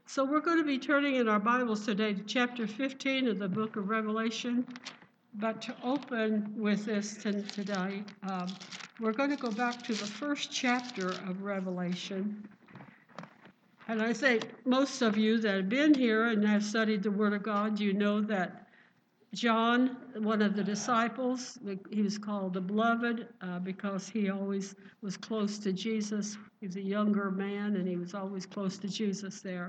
So we're going to be turning in our Bibles today to chapter 15 of the book of Revelation. But to open with this today, we're going to go back to the first chapter of Revelation. And I think most of you that have been here and have studied the Word of God, you know that John, one of the disciples, he was called the Beloved because he always was close to Jesus. He was a younger man, and he was always close to Jesus there.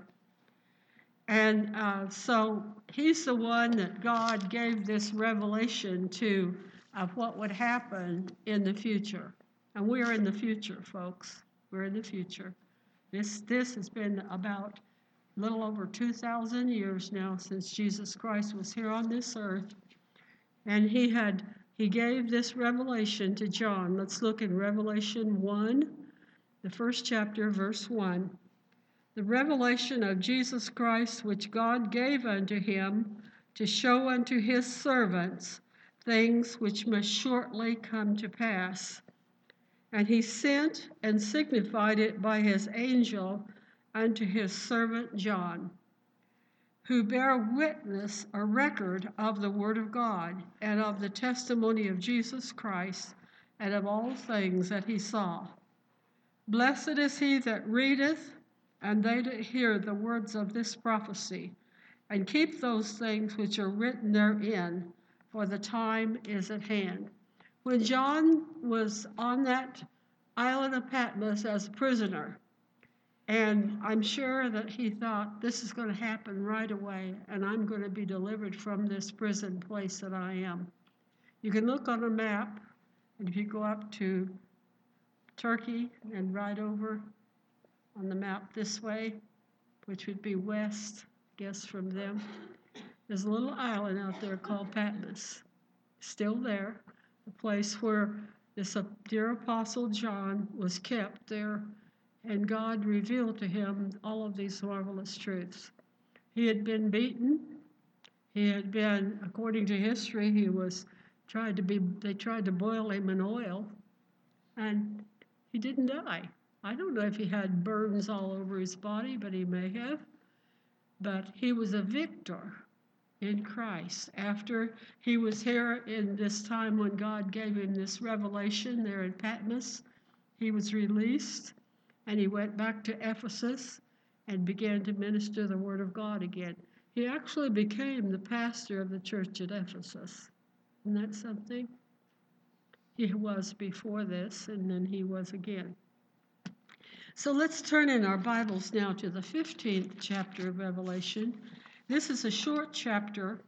And so he's the one that God gave this revelation to of what would happen in the future. And we're in the future, folks. We're in the future. This has been about a little over 2,000 years now since Jesus Christ was here on this earth. And he gave this revelation to John. Let's look in Revelation 1, the first chapter, verse 1. The revelation of Jesus Christ, which God gave unto him to show unto his servants things which must shortly come to pass. And he sent and signified it by his angel unto his servant John, who bare witness or record of the word of God and of the testimony of Jesus Christ and of all things that he saw. Blessed is he that readeth, and they that hear the words of this prophecy, and keep those things which are written therein, for the time is at hand. When John was on that island of Patmos as a prisoner, and I'm sure that he thought, this is going to happen right away, and I'm going to be delivered from this prison place that I am. You can look on a map, and if you go up to Turkey and right over on the map this way, which would be west, I guess, from them. There's a little island out there called Patmos. Still there, the place where this dear apostle John was kept there, and God revealed to him all of these marvelous truths. He had been beaten. He had been, according to history, they tried to boil him in oil, and he didn't die. I don't know if he had burns all over his body, but he may have. But he was a victor in Christ. After he was here in this time when God gave him this revelation there in Patmos, he was released, and he went back to Ephesus and began to minister the word of God again. He actually became the pastor of the church at Ephesus. Isn't that something? He was before this, and then he was again. So let's turn in our Bibles now to the 15th chapter of Revelation. This is a short chapter.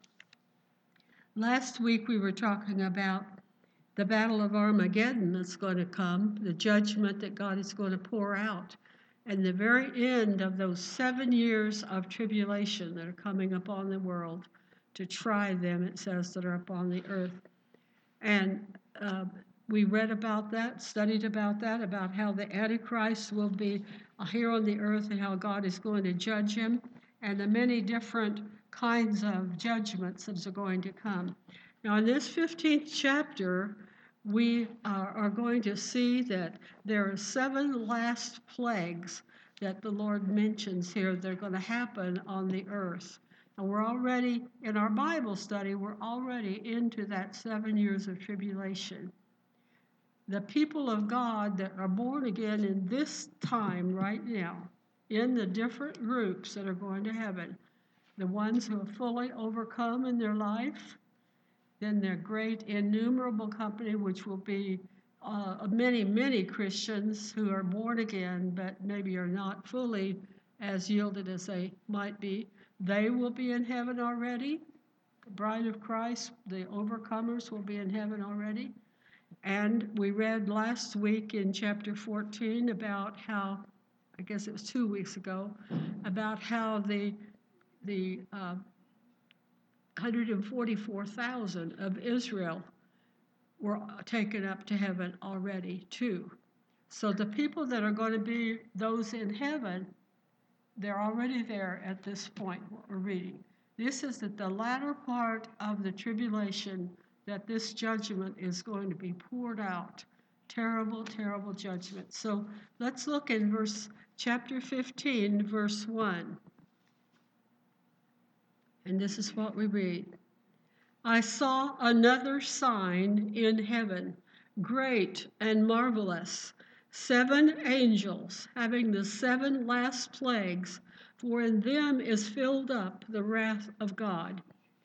Last week we were talking about the battle of Armageddon that's going to come, the judgment that God is going to pour out, and the very end of those 7 years of tribulation that are coming upon the world to try them, it says, that are upon the earth. And we read about that, studied about that, about how the Antichrist will be here on the earth and how God is going to judge him, and the many different kinds of judgments that are going to come. Now, in this 15th chapter, we are going to see that there are 7 last plagues that the Lord mentions here that are going to happen on the earth. And we're already, in our Bible study, we're already into that 7 years of tribulation. The people of God that are born again in this time right now, in the different groups that are going to heaven, the ones who have fully overcome in their life, then their great innumerable company, which will be many, many Christians who are born again, but maybe are not fully as yielded as they might be. They will be in heaven already. The bride of Christ, the overcomers, will be in heaven already. And we read last week in chapter 14 about how, I guess it was 2 weeks ago, about how the 144,000 of Israel were taken up to heaven already too. So the people that are going to be those in heaven, they're already there at this point, what we're reading. This is at the latter part of the tribulation that this judgment is going to be poured out. Terrible, terrible judgment. So let's look in chapter 15, verse 1. And this is what we read. I saw another sign in heaven, great and marvelous, 7 angels having the 7 last plagues, for in them is filled up the wrath of God.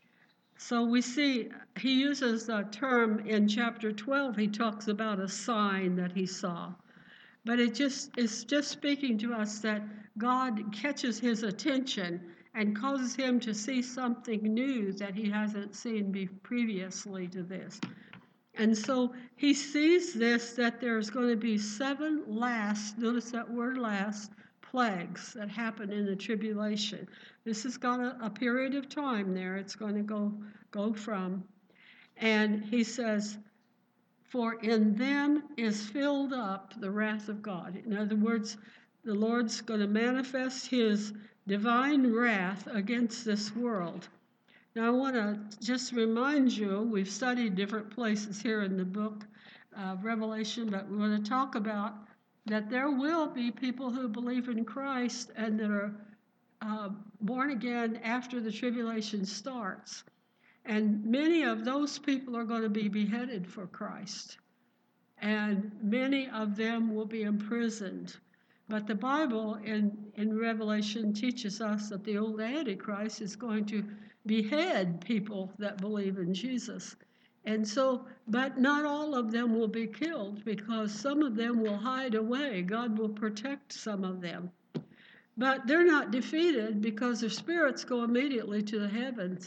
So we see he uses a term in chapter 12. He talks about a sign that he saw. But it's just speaking to us that God catches his attention and causes him to see something new that he hasn't seen previously to this. And so he sees this, that there's going to be 7 last, notice that word last, plagues that happen in the tribulation. This has got a period of time there. It's going to go from. And he says, for in them is filled up the wrath of God. In other words, the Lord's going to manifest his divine wrath against this world. Now, I want to just remind you, we've studied different places here in the book of Revelation, but we want to talk about that there will be people who believe in Christ and that are born again after the tribulation starts. And many of those people are going to be beheaded for Christ. And many of them will be imprisoned. But the Bible in Revelation teaches us that the old Antichrist is going to behead people that believe in Jesus. And so, but not all of them will be killed, because some of them will hide away. God will protect some of them. But they're not defeated, because their spirits go immediately to the heavens.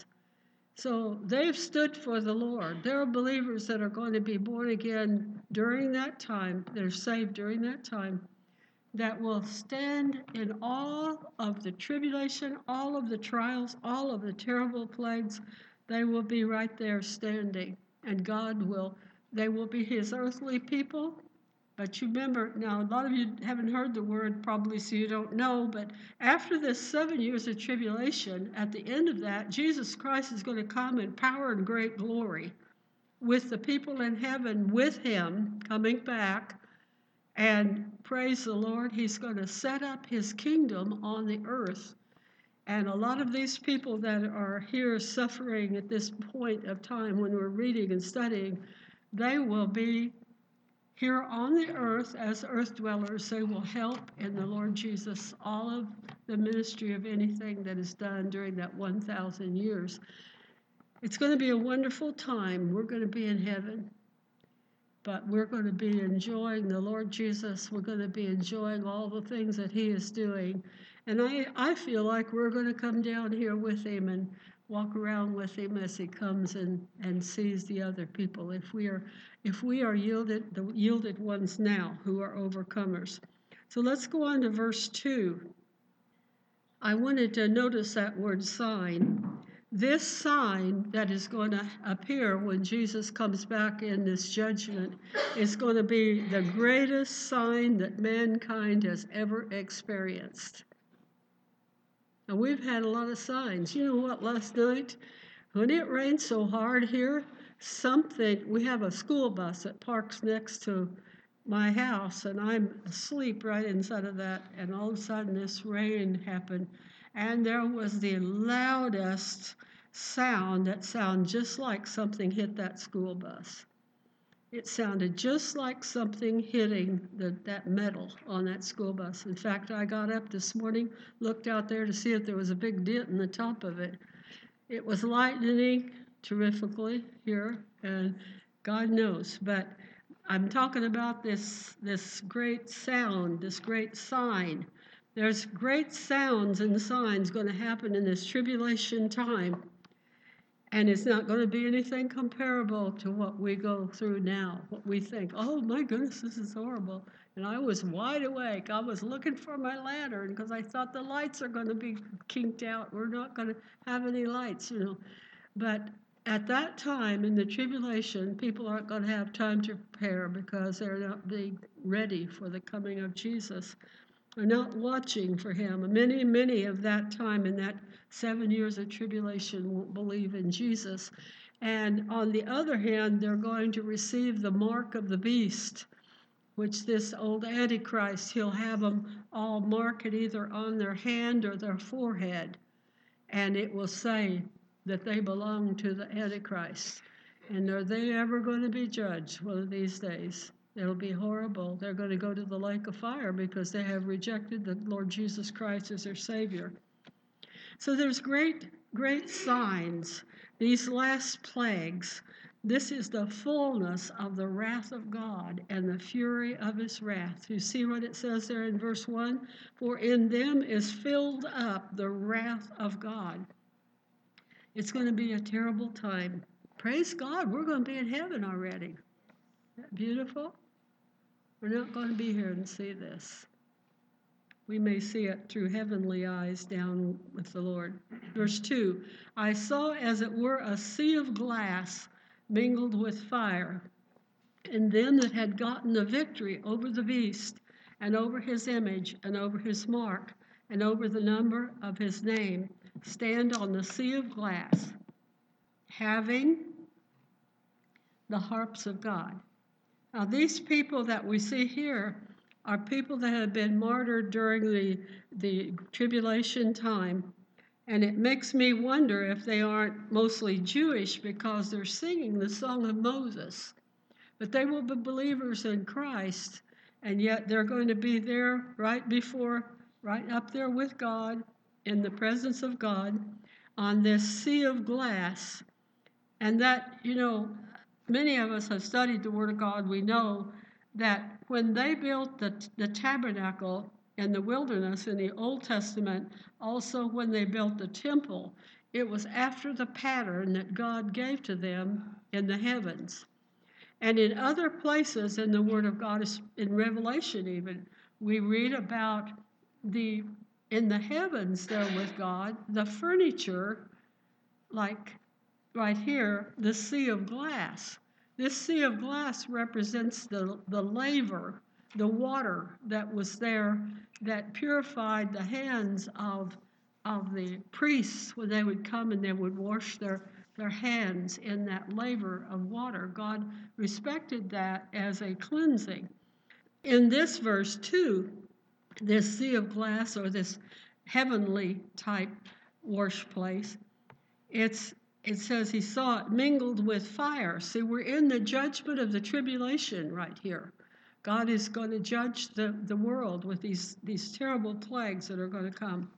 So they've stood for the Lord. There are believers that are going to be born again during that time. They're saved during that time, that will stand in all of the tribulation, all of the trials, all of the terrible plagues. They will be right there standing. And they will be his earthly people. But you remember, now a lot of you haven't heard the word probably, so you don't know, but after this 7 years of tribulation, at the end of that, Jesus Christ is going to come in power and great glory with the people in heaven with him coming back. And praise the Lord, he's going to set up his kingdom on the earth. And a lot of these people that are here suffering at this point of time when we're reading and studying, they will be here on the earth as earth dwellers. They will help in the Lord Jesus all of the ministry of anything that is done during that 1,000 years. It's going to be a wonderful time. We're going to be in heaven. But we're going to be enjoying the Lord Jesus. We're going to be enjoying all the things that he is doing. And I feel like we're going to come down here with him and walk around with him as he comes and sees the other people. If we are yielded, the yielded ones now who are overcomers. So let's go on to verse 2. I wanted to notice that word sign. This sign that is going to appear when Jesus comes back in this judgment is going to be the greatest sign that mankind has ever experienced. And we've had a lot of signs. You know what, last night, when it rained so hard here, we have a school bus that parks next to my house, and I'm asleep right inside of that, and all of a sudden this rain happened, and there was the loudest sound that sounded just like something hit that school bus. It sounded just like something hitting that metal on that school bus. In fact, I got up this morning, looked out there to see if there was a big dent in the top of it. It was lightning terrifically here, and God knows. But I'm talking about this great sound, this great sign. There's great sounds and signs going to happen in this tribulation time. And it's not going to be anything comparable to what we go through now, what we think, oh my goodness, this is horrible. And I was wide awake. I was looking for my lantern because I thought the lights are going to be kinked out. We're not going to have any lights, But at that time in the tribulation, people aren't going to have time to prepare because they're not being ready for the coming of Jesus. They're not watching for him. Many of that time in that 7 years of tribulation won't believe in Jesus. And on the other hand, they're going to receive the mark of the beast, which this old Antichrist, he'll have them all mark it either on their hand or their forehead. And it will say, that they belong to the Antichrist. And are they ever going to be judged one of these days? It'll be horrible. They're going to go to the lake of fire because they have rejected the Lord Jesus Christ as their Savior. So there's great signs. These last plagues, this is the fullness of the wrath of God and the fury of his wrath. You see what it says there in verse 1? For in them is filled up the wrath of God. It's going to be a terrible time. Praise God, we're going to be in heaven already. Isn't that beautiful? We're not going to be here and see this. We may see it through heavenly eyes down with the Lord. Verse 2, I saw as it were a sea of glass mingled with fire, and them that had gotten the victory over the beast, and over his image, and over his mark, and over the number of his name, stand on the sea of glass, having the harps of God. Now, these people that we see here are people that have been martyred during the tribulation time. And it makes me wonder if they aren't mostly Jewish because they're singing the song of Moses. But they will be believers in Christ, and yet they're going to be there right up there with God, in the presence of God, on this sea of glass. And that, many of us have studied the Word of God. We know that when they built the tabernacle in the wilderness in the Old Testament, also when they built the temple, it was after the pattern that God gave to them in the heavens. And in other places in the Word of God, in Revelation even, we read about in the heavens there with God, the furniture, like right here, the sea of glass. This sea of glass represents the laver, the water that was there that purified the hands of the priests when they would come and they would wash their hands in that laver of water. God respected that as a cleansing. In this verse 2, this sea of glass, or this heavenly type wash place, it says he saw it mingled with fire. See, we're in the judgment of the tribulation right here. God is going to judge the world with these terrible plagues that are going to come.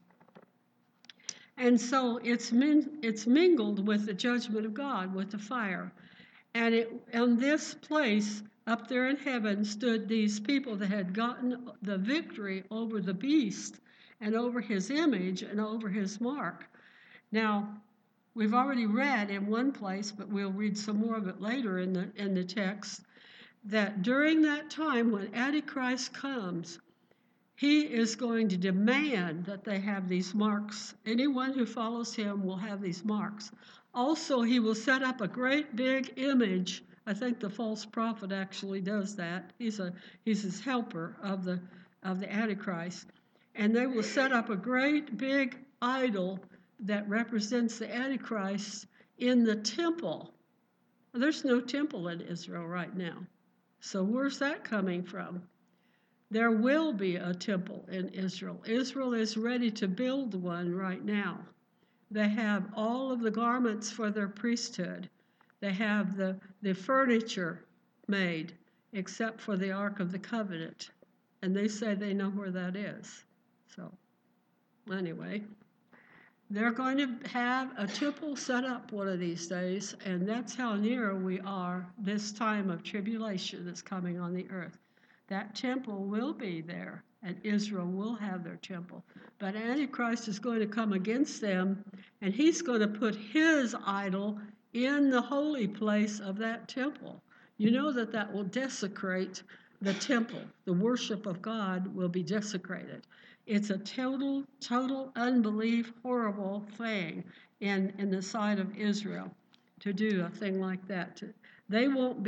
And so it's mingled with the judgment of God, with the fire. And on this place up there in heaven stood these people that had gotten the victory over the beast and over his image and over his mark. Now, we've already read in one place, but we'll read some more of it later in the text, that during that time when Antichrist comes, he is going to demand that they have these marks. Anyone who follows him will have these marks. Also, he will set up a great big image. I think the false prophet actually does that. He's his helper of the Antichrist. And they will set up a great big idol that represents the Antichrist in the temple. There's no temple in Israel right now. So where's that coming from? There will be a temple in Israel. Israel is ready to build one right now. They have all of the garments for their priesthood. They have the furniture made, except for the Ark of the Covenant. And they say they know where that is. So, anyway, they're going to have a temple set up one of these days, and that's how near we are this time of tribulation that's coming on the earth. That temple will be there, and Israel will have their temple. But Antichrist is going to come against them, and he's going to put his idol in the holy place of that temple. You know that will desecrate the temple. The worship of God will be desecrated. It's a total unbelief, horrible thing in the sight of Israel to do a thing like that. They don't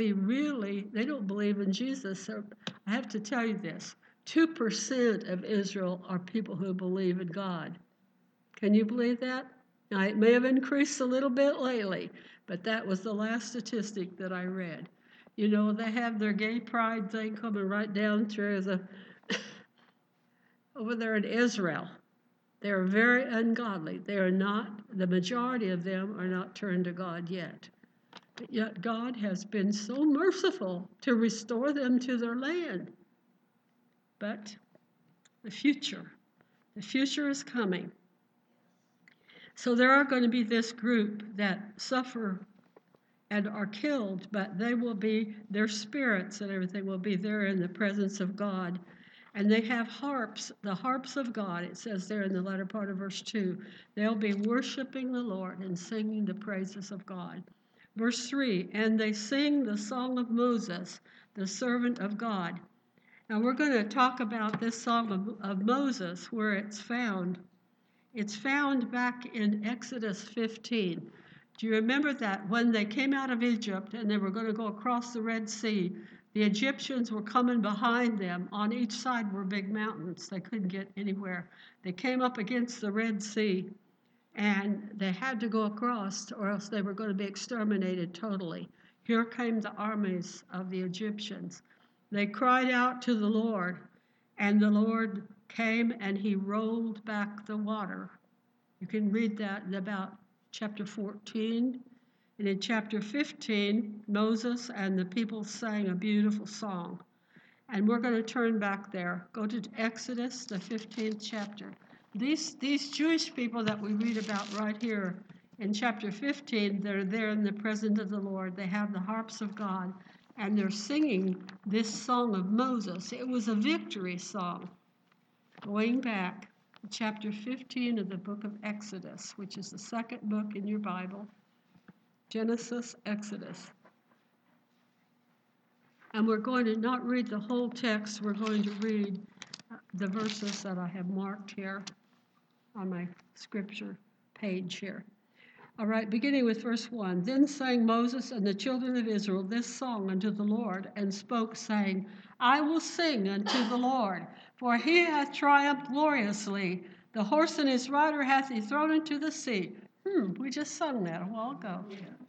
believe in Jesus. So I have to tell you this, 2% of Israel are people who believe in God. Can you believe that? Now, it may have increased a little bit lately, but that was the last statistic that I read. You know, they have their gay pride thing coming right down through over there in Israel. They're very ungodly. They are not, the majority of them are not turned to God yet. But yet God has been so merciful to restore them to their land. But the future is coming. So there are going to be this group that suffer and are killed, but they will be, their spirits and everything will be there in the presence of God. And they have harps, the harps of God, it says there in the latter part of verse 2. They'll be worshiping the Lord and singing the praises of God. Verse 3, and they sing the song of Moses, the servant of God. Now we're going to talk about this song of Moses, where it's found. It's found back in Exodus 15. Do you remember that when they came out of Egypt and they were going to go across the Red Sea, the Egyptians were coming behind them. On each side were big mountains. They couldn't get anywhere. They came up against the Red Sea, and they had to go across, or else they were going to be exterminated totally. Here came the armies of the Egyptians. They cried out to the Lord, and the Lord came and he rolled back the water. You can read that in about chapter 14. And in chapter 15, Moses and the people sang a beautiful song. And we're going to turn back there. Go to Exodus, the 15th chapter. These Jewish people that we read about right here in chapter 15, they're there in the presence of the Lord. They have the harps of God, and they're singing this song of Moses. It was a victory song. Going back to chapter 15 of the book of Exodus, which is the second book in your Bible. Genesis, Exodus. And we're going to not read the whole text. We're going to read the verses that I have marked here on my scripture page here. All right, beginning with verse 1. Then sang Moses and the children of Israel this song unto the Lord, and spoke, saying, I will sing unto the Lord, for he hath triumphed gloriously. The horse and his rider hath he thrown into the sea. We just sung that a while ago.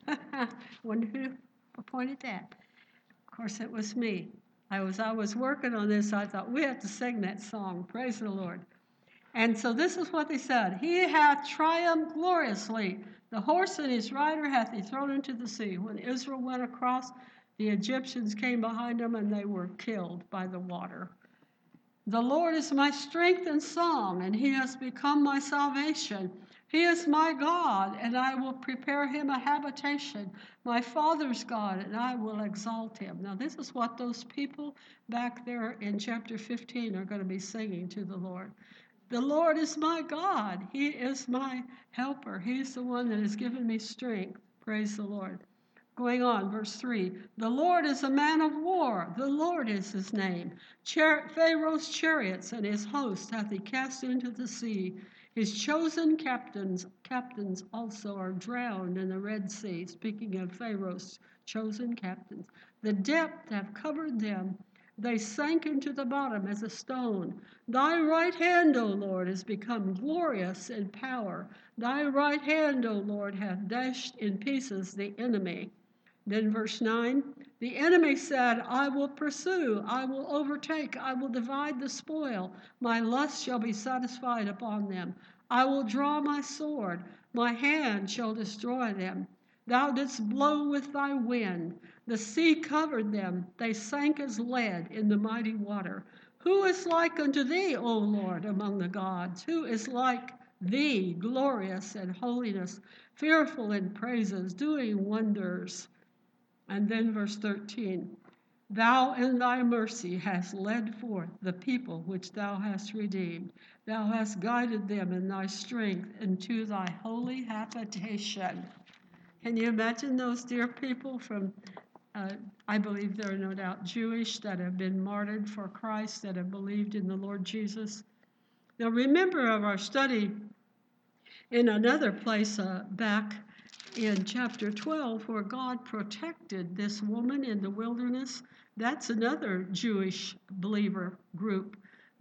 Wonder who appointed that. Of course, it was me. I was working on this. I thought, we have to sing that song. Praise the Lord. And so this is what they said. He hath triumphed gloriously. The horse and his rider hath he thrown into the sea. When Israel went across, the Egyptians came behind them, and they were killed by the water. The Lord is my strength and song, and he has become my salvation. He is my God, and I will prepare him a habitation, my father's God, and I will exalt him. Now, this is what those people back there in chapter 15 are going to be singing to the Lord. The Lord is my God. He is my helper. He's the one that has given me strength. Praise the Lord. Going on, verse 3. The Lord is a man of war. The Lord is his name. Pharaoh's chariots and his host hath he cast into the sea. His chosen captains also are drowned in the Red Sea. Speaking of Pharaoh's chosen captains. The depth have covered them. They sank into the bottom as a stone. Thy right hand, O Lord, is become glorious in power. Thy right hand, O Lord, hath dashed in pieces the enemy. Then verse 9, the enemy said, I will pursue, I will overtake, I will divide the spoil. My lust shall be satisfied upon them. I will draw my sword. My hand shall destroy them. Thou didst blow with thy wind. The sea covered them. They sank as lead in the mighty water. Who is like unto thee, O Lord, among the gods? Who is like thee, glorious in holiness, fearful in praises, doing wonders? And then verse 13, thou in thy mercy hast led forth the people which thou hast redeemed. Thou hast guided them in thy strength into thy holy habitation. Can you imagine those dear people from, I believe they're no doubt Jewish, that have been martyred for Christ, that have believed in the Lord Jesus? Now remember of our study in another place back in chapter 12, where God protected this woman in the wilderness. That's another Jewish believer group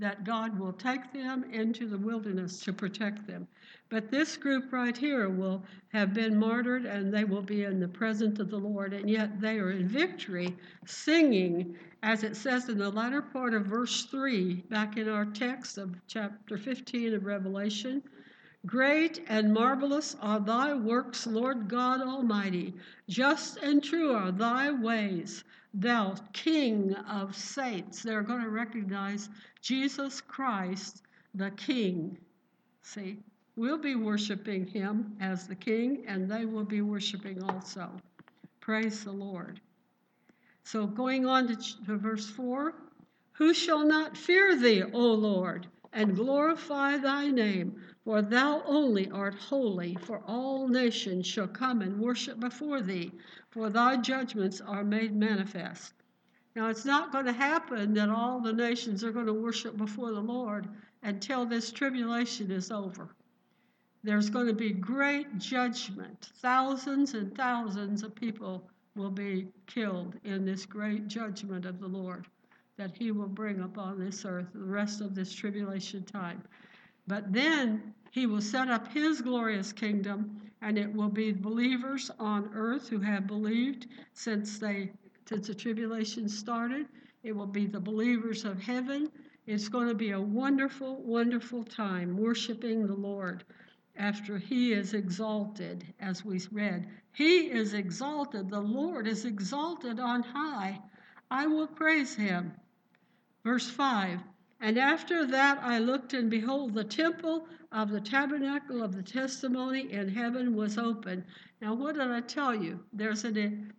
that God will take them into the wilderness to protect them. But this group right here will have been martyred, and they will be in the presence of the Lord, and yet they are in victory, singing, as it says in the latter part of verse 3, back in our text of chapter 15 of Revelation. Great and marvelous are thy works, Lord God Almighty. Just and true are thy ways, thou King of saints. They're going to recognize Jesus Christ, the King. See, we'll be worshiping him as the King, and they will be worshiping also. Praise the Lord. So going on to verse 4, who shall not fear thee, O Lord, and glorify thy name? For thou only art holy, for all nations shall come and worship before thee, for thy judgments are made manifest. Now, it's not going to happen that all the nations are going to worship before the Lord until this tribulation is over. There's going to be great judgment. Thousands and thousands of people will be killed in this great judgment of the Lord that he will bring upon this earth the rest of this tribulation time. But then he will set up his glorious kingdom, and it will be believers on earth who have believed since the tribulation started. It will be the believers of heaven. It's going to be a wonderful, wonderful time worshiping the Lord after he is exalted, as we read. He is exalted. The Lord is exalted on high. I will praise him. Verse 5, and after that I looked, and behold, the temple of the tabernacle of the testimony in heaven was open. Now, what did I tell you? There's an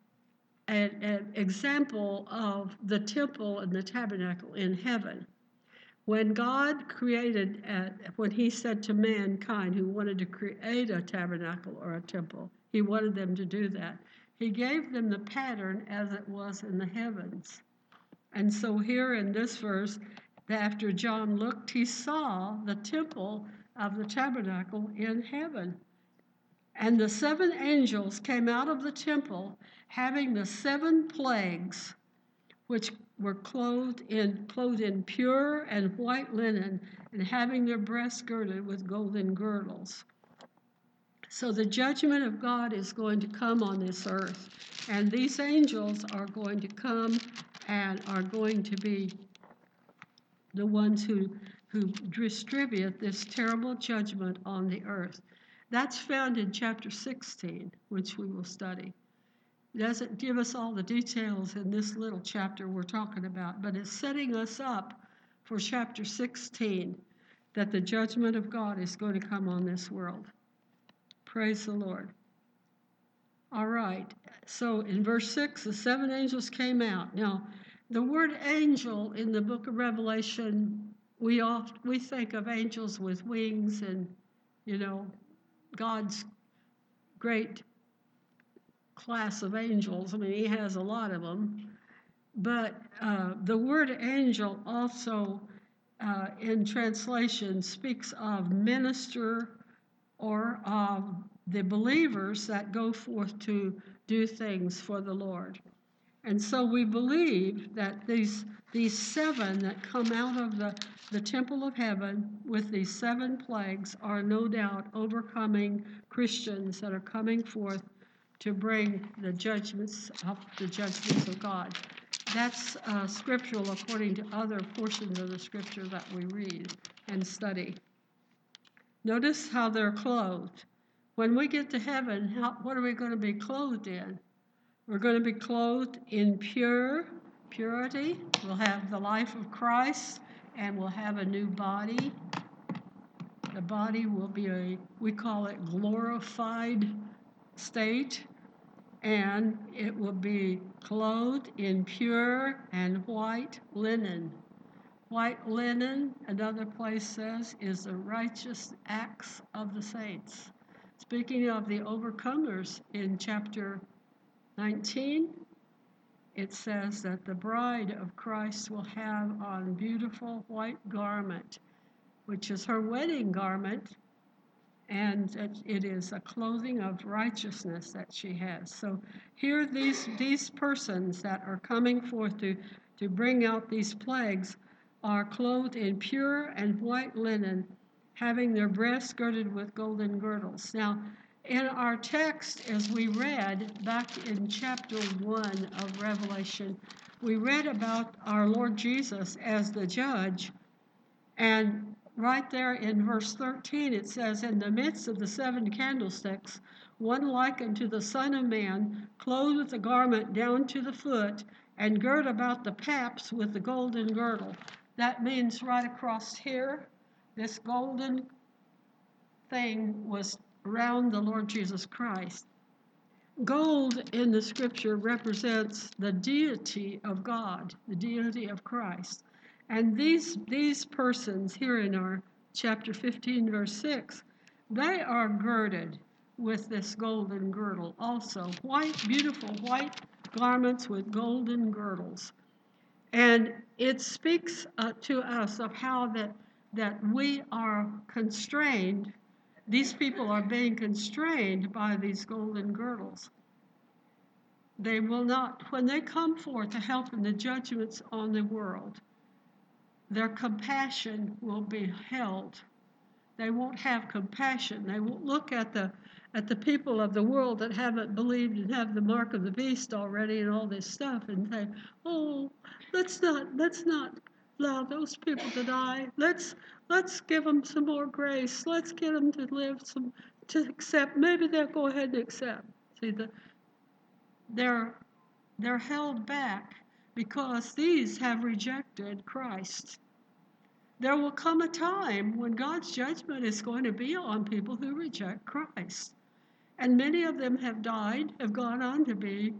example of the temple and the tabernacle in heaven. When God created, when he said to mankind who wanted to create a tabernacle or a temple, he wanted them to do that. He gave them the pattern as it was in the heavens. And so here in this verse, after John looked, he saw the temple of the tabernacle in heaven. And the 7 angels came out of the temple, having the 7 plagues, which were clothed in pure and white linen, and having their breasts girded with golden girdles. So the judgment of God is going to come on this earth, and these angels are going to come and are going to be the ones who distribute this terrible judgment on the earth. That's found in chapter 16, which we will study. It doesn't give us all the details in this little chapter we're talking about, but it's setting us up for chapter 16, that the judgment of God is going to come on this world. Praise the Lord. All right, so in verse 6, the 7 angels came out. Now, the word angel in the book of Revelation, we think of angels with wings and, God's great class of angels. I mean, he has a lot of them. But the word angel also in translation speaks of minister or of the believers that go forth to do things for the Lord. And so we believe that these 7 that come out of the temple of heaven with these 7 plagues are no doubt overcoming Christians that are coming forth to bring the judgments of God. That's scriptural according to other portions of the scripture that we read and study. Notice how they're clothed. When we get to heaven, what are we going to be clothed in? We're going to be clothed in purity. We'll have the life of Christ, and we'll have a new body. The body will be we call it glorified state, and it will be clothed in pure and white linen. White linen, another place says, is the righteous acts of the saints. Speaking of the overcomers in chapter 19, it says that the bride of Christ will have on beautiful white garment, which is her wedding garment, and it is a clothing of righteousness that she has. So here these persons that are coming forth to bring out these plagues are clothed in pure and white linen, having their breasts girded with golden girdles. Now, in our text, as we read back in chapter 1 of Revelation, we read about our Lord Jesus as the judge. And right there in verse 13, it says, "In the midst of the 7 candlesticks, one like unto the Son of Man, clothed with a garment down to the foot, and girt about the paps with the golden girdle." That means right across here, this golden thing was around the Lord Jesus Christ. Gold in the scripture represents the deity of God, the deity of Christ. And these persons here in our chapter 15, verse 6, they are girded with this golden girdle also. White, beautiful white garments with golden girdles. And it speaks to us of how that we are constrained. These people are being constrained by these golden girdles. They will not, when they come forth to help in the judgments on the world, their compassion will be held. They won't have compassion. They won't look at the people of the world that haven't believed and have the mark of the beast already and all this stuff and say, "Oh, let's not allow those people to die. Let's give them some more grace. Let's get them to to accept. Maybe they'll go ahead and accept." See, they're held back because these have rejected Christ. There will come a time when God's judgment is going to be on people who reject Christ. And many of them have died, have gone on to be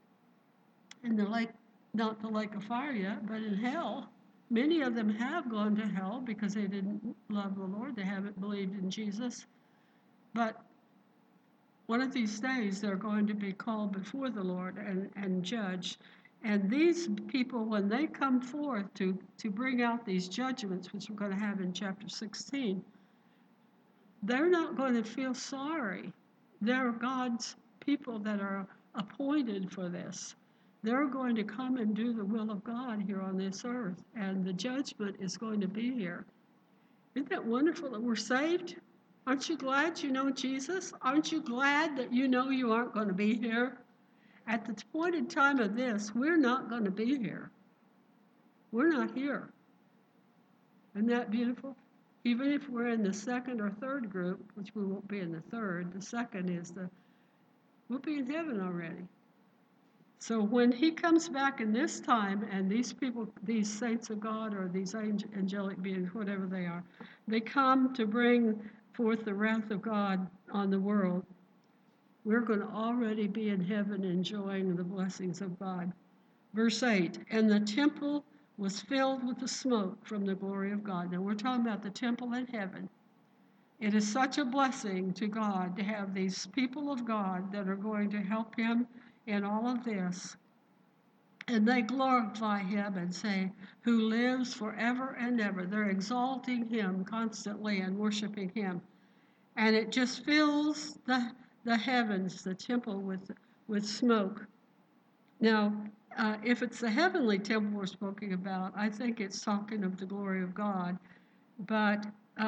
in the lake, not the lake of fire yet, but in hell. Many of them have gone to hell because they didn't love the Lord. They haven't believed in Jesus. But one of these days, they're going to be called before the Lord and judged. And these people, when they come forth to bring out these judgments, which we're going to have in chapter 16, they're not going to feel sorry. They're God's people that are appointed for this. They're going to come and do the will of God here on this earth, and the judgment is going to be here. Isn't that wonderful that we're saved? Aren't you glad you know Jesus? Aren't you glad that you know you aren't going to be here? At the appointed time of this, we're not going to be here. We're not here. Isn't that beautiful? Even if we're in the second or third group, which we won't be in the third, the second is we'll be in heaven already. So when he comes back in this time, and these people, these saints of God, or these angelic beings, whatever they are, they come to bring forth the wrath of God on the world, we're going to already be in heaven enjoying the blessings of God. Verse 8, "And the temple was filled with the smoke from the glory of God." Now we're talking about the temple in heaven. It is such a blessing to God to have these people of God that are going to help him in all of this. And they glorify him and say, "Who lives forever and ever." They're exalting him constantly and worshiping him. And it just fills the heavens, the temple, with smoke. Now, if it's the heavenly temple we're speaking about, I think it's talking of the glory of God. But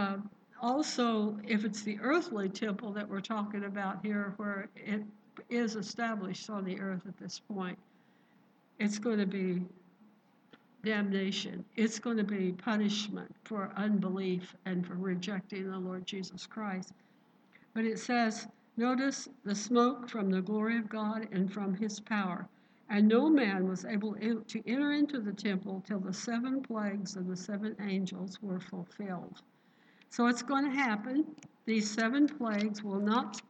also, if it's the earthly temple that we're talking about here, where it is established on the earth at this point, it's going to be damnation. It's going to be punishment for unbelief and for rejecting the Lord Jesus Christ. But it says, notice the smoke from the glory of God and from his power. And no man was able to enter into the temple till the 7 plagues of the 7 angels were fulfilled. So it's going to happen. These 7 plagues will not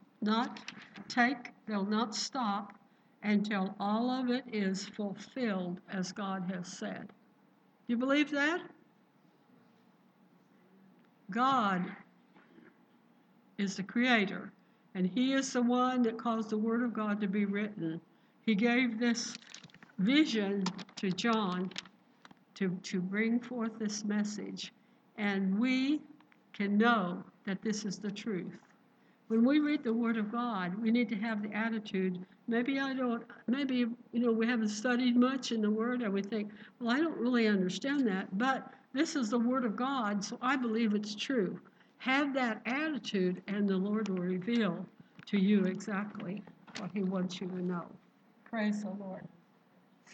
they'll not stop until all of it is fulfilled as God has said. Do you believe that? God is the creator, and he is the one that caused the word of God to be written. He gave this vision to John to bring forth this message, and we can know that this is the truth. When we read the Word of God, we need to have the attitude, maybe we haven't studied much in the Word and we think, well, I don't really understand that, but this is the Word of God, so I believe it's true. Have that attitude, and the Lord will reveal to you exactly what He wants you to know. Praise the Lord.